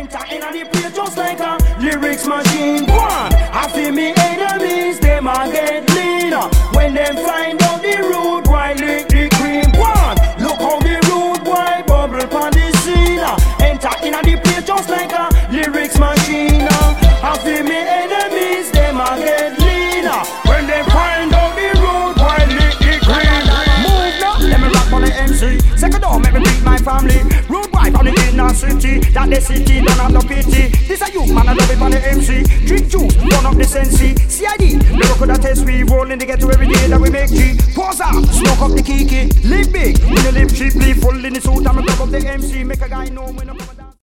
enter in the place just like a lyrics machine. One, I feel me enemies, them a get leaner when them find out the root why lick the cream. One, look how the root why bubble pon the scene. Enter in the place just like a lyrics machine. I feel me enemies, them a get leaner when they find out the root why lick the cream. Move now, let me rock on the MC. Second door, make me beat my family. Root wife on the inner city, that the city don't have no pity. This a you, man, I love it on the MC. Drink juice, burn up the sensi. CID, never could have test we roll in the ghetto every day that we make G. Pause up, smoke up the kiki. Live big, when you live cheap, live full in the suit. I'm a grab up the MC, make a guy know when I'm